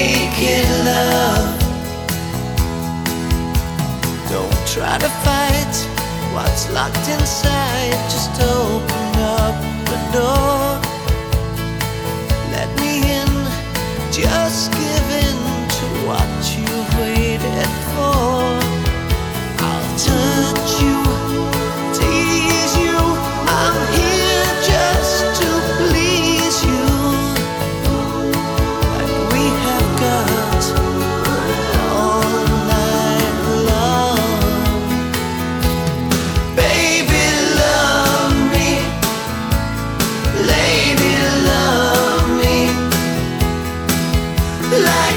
naked love. Don't try to fight what's locked inside. Just open up the door. Let me in. Just give in to what you've waited for. I'll touch you, tease you. I'm here just to please you. And we have got all night long. Baby, love me. Lady, love me. Like